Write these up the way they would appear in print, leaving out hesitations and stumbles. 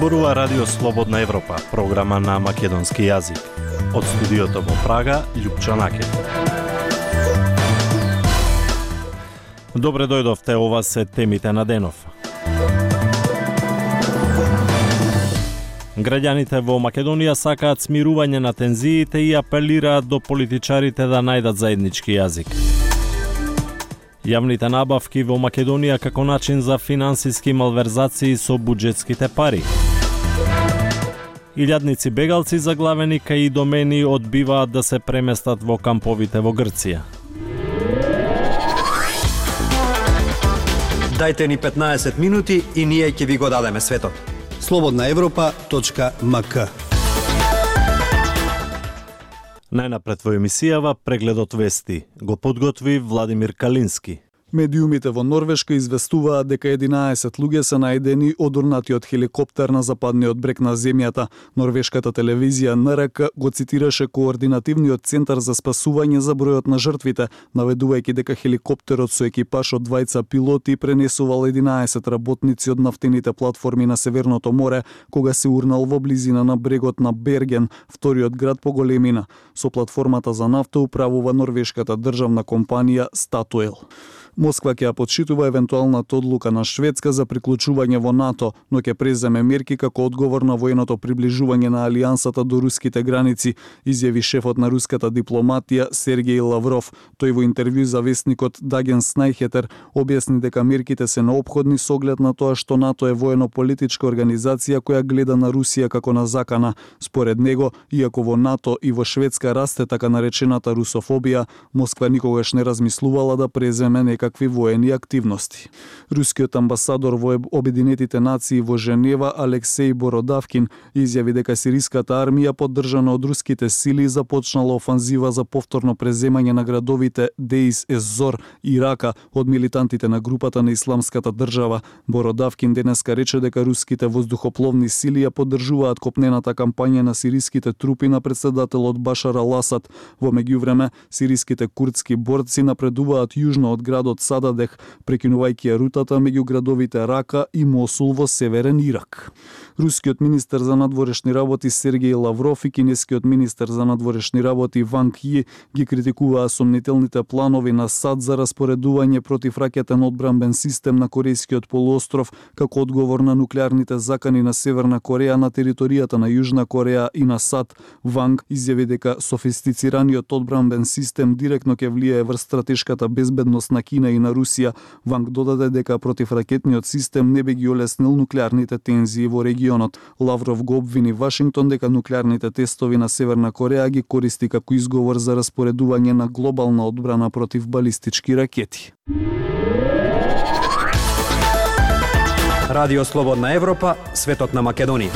Зборува Радио Слободна Европа, програма на македонски јазик. Од студиото во Прага, Љупчо Накет. Добре дојдовте, ова се темите на денов. Граѓаните во Македонија сакаат смирување на тензиите и апелираат до политичарите да најдат заеднички јазик. Јавните набавки во Македонија како начин за финансиски малверзации со буџетските пари. Илјадници бегалци заглавени кај домени одбиваат да се преместат во камповите во Грција. Дајте ни 15 минути и ние ќе ви го дадеме светот. slobodnaevropa.mk. Најнапред во емисијава прегледот вести го подготви Владимир Калински. Медиумите во Норвешка известуваат дека 11 луѓе се најдени одурнати од хеликоптер на западниот брег на земјата. Норвешката телевизија НРК го цитираше координативниот центар за спасување за бројот на жртвите, наведувајќи дека хеликоптерот со екипаж од двајца пилоти пренесувал 11 работници од нафтените платформи на Северното море, кога се урнал во близина на брегот на Берген, вториот град по големина. Со платформата за нафта управува норвешката државна компанија Statoil. Москва ќе ја подшитува евентуалната одлука на Шведска за приклучување во НАТО, но ќе преземе мерки како одговор на военото приближување на алијансата до руските граници, изјави шефот на руската дипломатија Сергеј Лавров. Тој во интервју за весникот Даген Снајхетер објасни дека мерките се неопходни со оглед на тоа што НАТО е воено-политичка организација која гледа на Русија како на закана. Според него, иако во НАТО и во Шведска расте така наречената русофобија, Москва никогаш не размислувала да преземе некакви воени активности. Рускиот амбасадор во Обединетите нации во Женева Алексеј Бородавкин изјави дека сириската армија поддржана од руските сили започнала офанзива за повторно преземање на градовите Деис ез-Зор и Рака од милитантите на групата на Исламската држава. Бородавкин денеска рече дека руските воздухопловни сили ја поддржуваат копнената кампања на сириските трупи на председателот Башар ал-Асад. Во меѓувреме, сириските курдски борци напредуваат јужно од градот Сададех, прекинувајќи ја рутата меѓу градовите Рака и Мосул во северен Ирак. Рускиот министер за надворешни работи Сергеј Лавров и кинескиот министер за надворешни работи Ванг Ји ги критикуваа сомнителните планови на САД за распоредување противракетен одбранбен систем на Корејскиот полуостров како одговор на нуклеарните закани на Северна Кореја на територијата на Јужна Кореја и на САД. Ванг изјави дека софистицираниот одбранбен систем директно ќе влијае врз стратешката безбедност на Кина и на Русија. Ванг додаде дека противракетниот систем не би ги олеснил нуклеарните тензии во регионот. Лавров го обвини Вашингтон дека нуклеарните тестови на Северна Кореја ги користи како изговор за распоредување на глобална одбрана против балистички ракети. Радио Слободна Европа, светот на Македонија.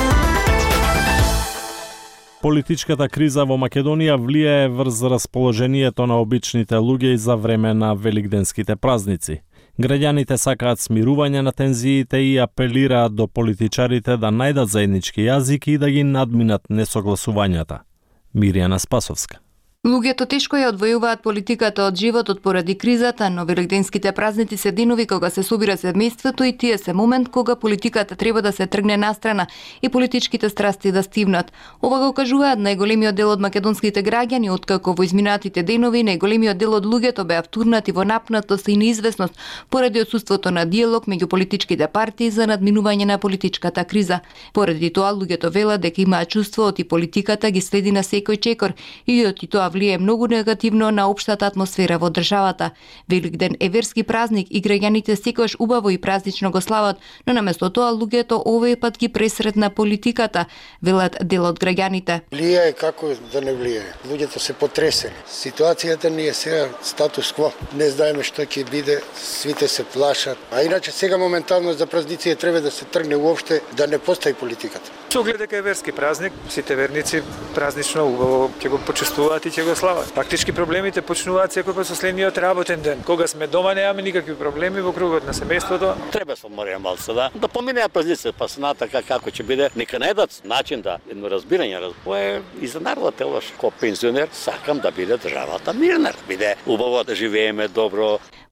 Политичката криза во Македонија влијае врз расположението на обичните луѓе за време на великденските празници. Граѓаните сакаат смирување на тензиите и апелираат до политичарите да најдат заеднички јазик и да ги надминат несогласувањата. Мирјана Спасовска. Луѓето тешко ја одвојуваат политиката од животот поради кризата, но великденските празници се денови кога се собира семејството и тие се момент кога политиката треба да се тргне настрана и политичките страсти да стивнат. Ова го кажуваат најголемиот дел од македонските граѓани, откако во изминатите денови најголемиот дел од луѓето беа втурнати во напнатост и неизвестност поради отсуството на диалог меѓу политичките партии за надминување на политичката криза. Поради тоа луѓето велат дека имаат чувството и политиката ги следи на секој чекор и тоа влијае многу негативно на општата атмосфера во државата. Великден е верски празник и граѓаните секогаш убаво и празнично го слават, но наместо тоа луѓето овој пат ги пресретна политиката, велат дел од граѓаните. Влијае како да не влијае. Луѓето се потресени. Ситуацијата ни е сега статус кво. Не знаеме што ќе биде, сите се плашат. А иначе сега моментално за празници треба да се тргне уопште да не постои политиката. Со оглед дека е верски празник, сите верници празнично убаво ќе го почествуваат и ќе го слават. Фактички проблемите почнуваат секој со следниот работен ден. Кога сме дома немаме никакви проблеми во кругот на семејството. Треба се морија малце да поминеа празници, па се натака како ќе биде. Нека најдат начин да едно разбирање. Е и за народот ова ко пензионер сакам да биде државата мирна, биде убаво да живееме добро.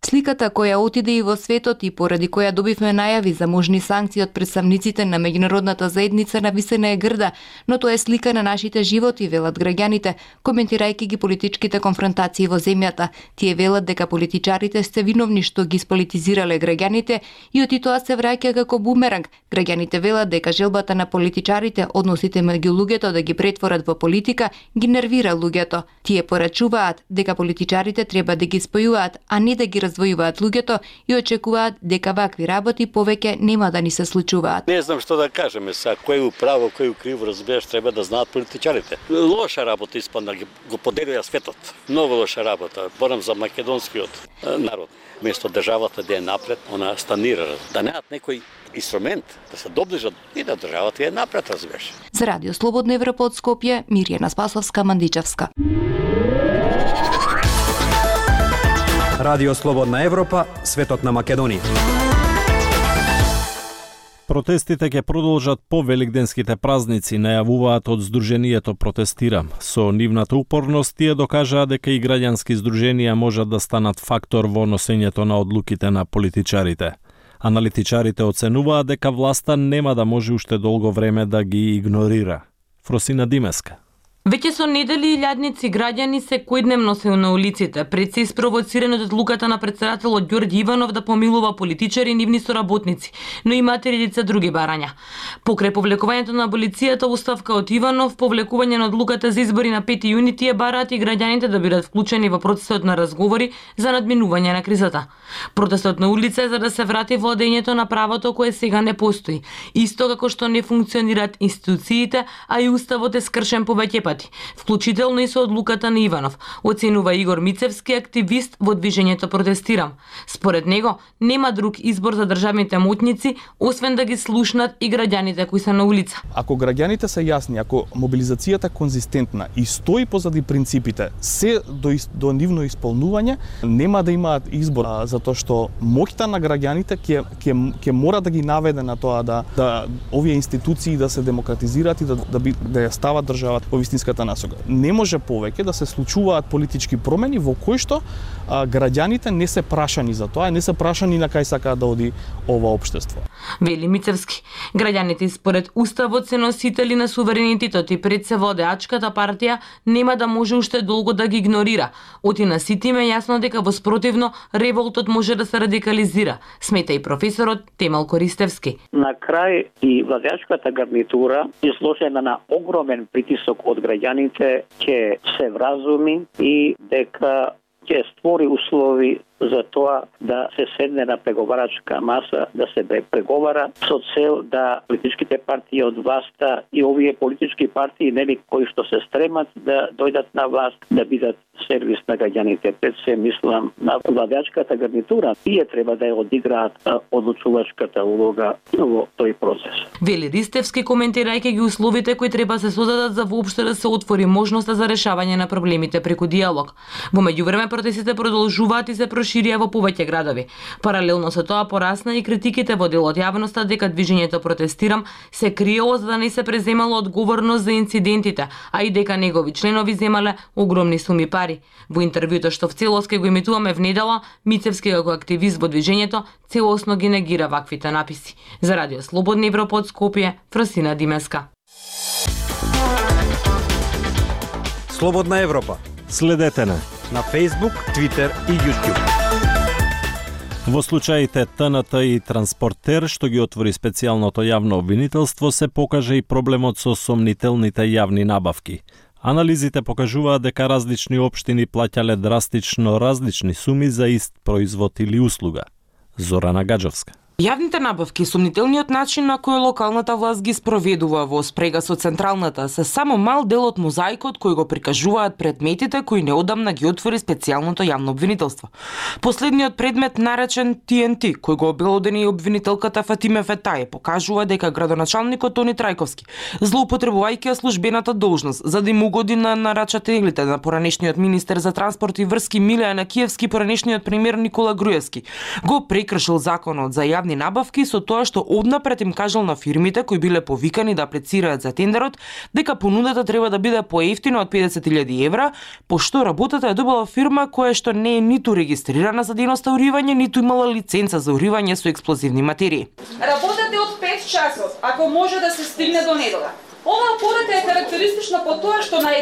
Сликата која отиде и во светот и поради која добивме најави за можни санкции од представниците на меѓународната заедница нависена е грда, но тоа е слика на нашите животи, велат граѓаните, коментирајќи ги политичките конфронтации во земјата. Тие велат дека политичарите се виновни што ги сполитизирале граѓаните и оти тоа се враќа како бумеранг. Граѓаните велат дека желбата на политичарите, односите меѓу луѓето да ги претворат во политика, ги нервира луѓето. Тие порачуваат дека политичарите треба да ги спојуваат, а не да ги раздвојуваат луѓето и очекуваат дека вакви работи повеќе нема да ни се случуваат. Не знам што да кажеме сега, кој е управо, кој е криво, разбираш, треба да знаат политичарите. Лоша работа испадна, го поделија светот. Многу лоша работа. Борам за македонскиот народ. Место државата да е напред, она станира. Да неат некој инструмент да се доближат и да државата е напред, разбираш. За Радио Слободна Европа од Скопје, Мирјана Спасовска, Мандичевска. Радио Слободна Европа, светот на Македонија. Протестите ќе продолжат по великденските празници, најавуваат од Сдруженијето Протестира. Со нивната упорност тие докажаа дека и граѓански здруженија можат да станат фактор во носењето на одлуките на политичарите. Аналитичарите оценуваат дека власта нема да може уште долго време да ги игнорира. Фросина Димеска. Веќе со недели илјадници граѓани секојдневно се на улиците, пред се испровоцирани од одлуката на претседателот Ѓорѓи Иванов да помилува политичари и нивни соработници, но имате редица други барања. Покрај повлекувањето на аболицијата уставка од Иванов, повлекување на одлуката за избори на 5 јуни, тие бараат и граѓаните да бидат вклучени во процесот на разговори за надминување на кризата. Протестот на улица е за да се врати владењето на правото кое сега не постои, исто како што не функционираат институциите, а и уставот е скршен повеќе пати, вклучително и со одлуката на Иванов, оценува Игор Мицевски, активист во движењето Протестирам. Според него, нема друг избор за државните моќници, освен да ги слушнат и граѓаните кои се на улица. Ако граѓаните се јасни, ако мобилизацијата конзистентна и стои позади принципите, се до нивно исполнување, нема да имаат избор, затоа што моќта на граѓаните ќе мора да ги наведе на тоа да овие институции да се демократизираат и да ја стават државата во вистинската насока. Не може повеќе да се случуваат политички промени во кои што граѓаните не се прашани за тоа, не се прашани на кај сакаат да оди ова општество. Вели Мицевски, граѓаните според уставот се носители на суверенитетот и пред се водеачката партија нема да може уште долго да ги игнорира. Оти на сите им е јасно дека во спротивно револтот може да се радикализира, смета и професорот Темел Користевски. На крај и владеачката гарнитура изложена на огромен притисок од граѓаните ќе се вразуми и дека ќе створи услови за тоа да се седне на преговарачка маса, да се преговара со цел да политичките партии од власта и овие политички партии нели кои што се стремат да дојдат на власт, да бидат сервис на граѓаните. Пред се мислам на владеачката гарнитура, тие треба да ја одиграат одлучувачката улога во тој процес. Вели Ристевски, коментирајќи ги условите кои треба се создадат за воопшто да се отвори можноста за решавање на проблемите преку диалог. Во меѓувреме протестите продолжуваат и се ширија во повеќе градови. Паралелно со тоа порасна и критиките во дел од јавноста дека движењето Протестирам се криело за да не се преземало одговорност за инцидентите, а и дека негови членови земале огромни суми пари. Во интервјуто што в целост ке го емитуваме внедела, Мицевски како активист во движењето целосно ги негира ваквите написи. За Радио Слободна Европа од Скопје, Фросина Димеска. Слободна Европа. Следете на Facebook, Twitter и YouTube. Во случаите ТНТ и Транспортер, што ги отвори специјалното јавно обвинителство, се покаже и проблемот со сомнителните јавни набавки. Анализите покажуваат дека различни општини плаќале драстично различни суми за ист производ или услуга. Зорана Гаджовска. Јавните набавки, сомнителниот начин на кој локалната власт ги спроведува во спрега со централната, се само мал дел од мозаикот кој го прикажуваат предметите кои неодамна ги отвори специјалното јавно обвинителство. Последниот предмет, наречен TNT, кој го обелодени обвинителката Фатиме Фетаје, покажува дека градоначалникот Тони Трајковски, злоупотребувајќи службената должност за да им угоди на нарачателите на поранешниот министер за транспорт и врски Милеја Накиевски, поранешниот премиер Никола Груевски, го прекршил законот за јавни јавни набавки со тоа што однапред им кажал на фирмите кои биле повикани да аплицираат за тендерот дека понудата треба да биде поевтина од 50.000 евра, пошто работата е добила фирма која што не е ниту регистрирана за дејноста уривање, ниту имала лиценца за уривање со експлозивни материи. Работата од 5 часот, ако може да се стигне до недела. Оваа порака е карактеристична по тоа што на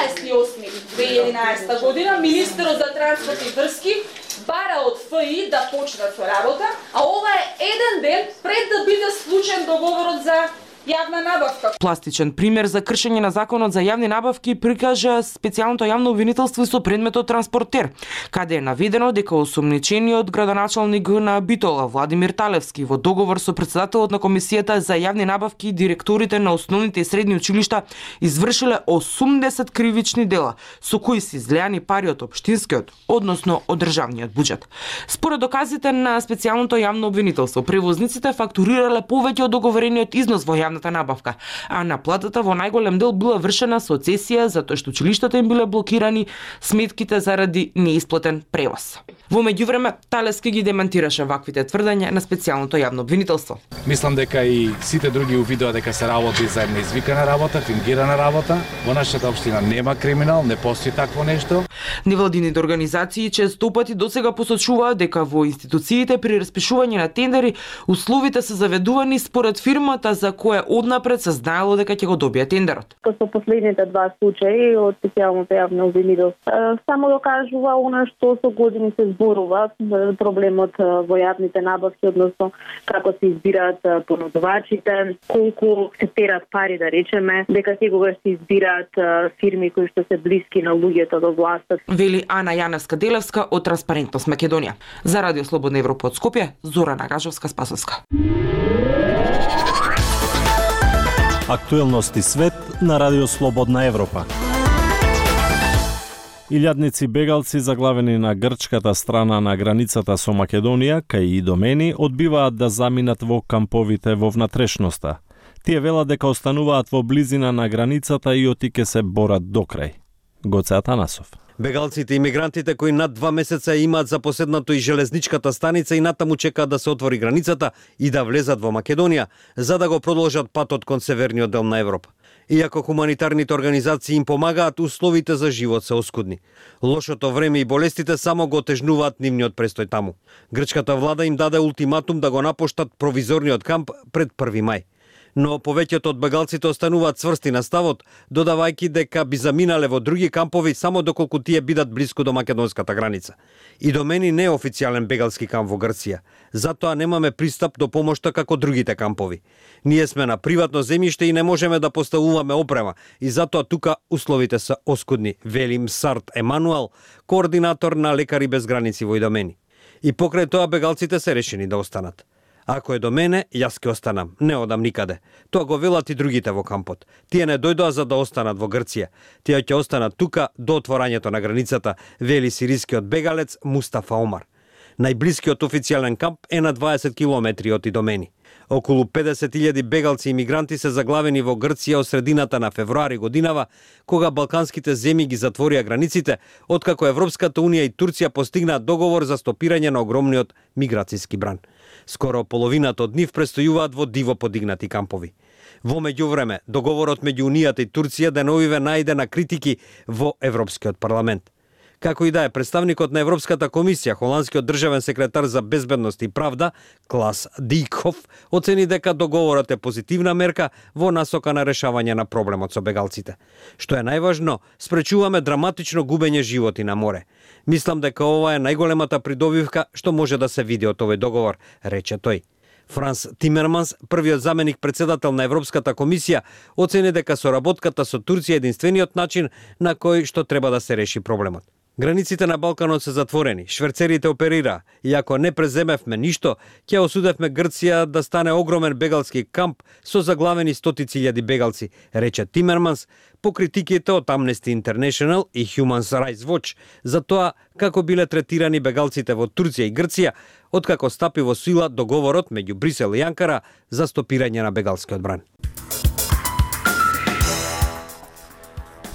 11.8.2011 година министерот за транспорт и врски бара од ФИ да почнат со работа, а ова е еден ден пред да биде склучен договорот за јавна набавка. Пластичен пример за кршење на законот за јавни набавки прикажа специјалното јавно обвинителство со предметот транспортер, каде е наведено дека осомничениот градоначалник на Битола Владимир Талевски во договор со председателот на комисијата за јавни набавки и директорите на основните и средни училишта извршиле 80 кривични дела со кои се излеани пари од општинскиот, односно од државниот буџет. Според доказите на специјалното јавно обвинителство, превозниците фактурирале повеќе од договорениот износ во јавната набавка, а наплатата во најголем дел била вршена со цесија затоа што училиштата им биле блокирани сметките заради неисплатен превоз. Во меѓувреме, Талевски ги демантираше ваквите тврдења на специјалното јавно обвинителство. Мислам дека и сите други увидоа дека се работи за една извикана работа, фингирана работа. Во нашата општина нема криминал, не постои такво нешто. Невладините организации често пати досега посочуваат дека во институциите при распишување на тендери условите се заведувани според фирмата за која однапред се знаело дека ќе го добие тендерот. Со последните два случаи од специјалното јавно обвинителство само докажува она што со години се зборува, проблемот во јавните набавки, односно како се избираат понудувачите, колку се терат пари, да речеме, дека секогаш се избираат фирми кои што се блиски на луѓето до власта. Вели Ана Јаневска-Делевска од Транспарентност Македонија. За Радио Слободна Европа од Скопје, Зорана Гажовска-Спасовска. Актуелности свет на Радио Слободна Европа. Илјадници бегалци заглавени на грчката страна на границата со Македонија, кај Идомени, одбиваат да заминат во камповите во внатрешноста. Тие велат дека остануваат во близина на границата и отике се борат докрај. Гоце Атанасов. Бегалците и мигрантите кои над 2 месеца имаат запоседнато и железничката станица и натаму чекаат да се отвори границата и да влезат во Македонија, за да го продолжат патот кон северниот дел на Европа. Иако хуманитарните организации им помагаат, условите за живот се оскудни. Лошото време и болестите само го отежнуваат нивниот престој таму. Грчката влада им даде ултиматум да го напуштат провизорниот камп пред 1 мај. Но повеќето од бегалците остануваат цврсти на ставот, додавајќи дека би заминале во други кампови само доколку тие бидат блиску до македонската граница. Идомени не е официјален бегалски камп во Грција, затоа немаме пристап до помошта како другите кампови. Ние сме на приватно земјиште и не можеме да поставуваме опрема и затоа тука условите се оскудни, вели Мсарт Емануел, координатор на Лекари без граници во Идомени. И покрај тоа бегалците се решени да останат. Ако е до мене, јас ќе останам, не одам никаде. Тоа го велат и другите во кампот. Тие не дојдоа за да останат во Грција. Тие ќе останат тука до отворањето на границата, вели сирискиот бегалец Мустафа Омар. Најблискиот официјален камп е на 20 километри од Идомени. Околу 50.000 бегалци и мигранти се заглавени во Грција од средината на февруари годинава, кога балканските земји ги затворија границите, откако Европската Унија и Турција постигнаат договор за стопирање на огромниот миграцијски бран. Скоро половината од нив престојуваат во диво подигнати кампови. Во меѓувреме, договорот меѓу Унијата и Турција деновиве најде на критики во Европскиот парламент. Како и да е, представникот на Европската комисија, холандскиот државен секретар за безбедност и правда, Клас Дикхоф, оцени дека договорот е позитивна мерка во насока на решавање на проблемот со бегалците. Што е најважно, спречуваме драматично губење животи на море. Мислам дека ова е најголемата придобивка што може да се види од овој договор, рече тој. Франс Тимерманс, првиот заменик председател на Европската комисија, оцени дека соработката со Турција е единствениот начин на кој што треба да се реши проблемот. Границите на Балканот се затворени, шверцерите оперира и ако не преземевме ништо, ќе осудевме Грција да стане огромен бегалски камп со заглавени стотици илјади бегалци, рече Тимерманс по критиките од Amnesty International и Human Rights Watch за тоа како биле третирани бегалците во Турција и Грција откако стапи во сила договорот меѓу Брисел и Анкара за стопирање на бегалскиот бран.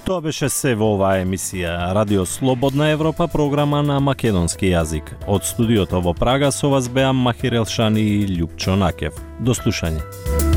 Тоа беше се во оваа емисија Радио Слободна Европа, програма на македонски јазик. Од студиото во Прага со вас беа Махир Елшани и Љупчо Накев. До слушање.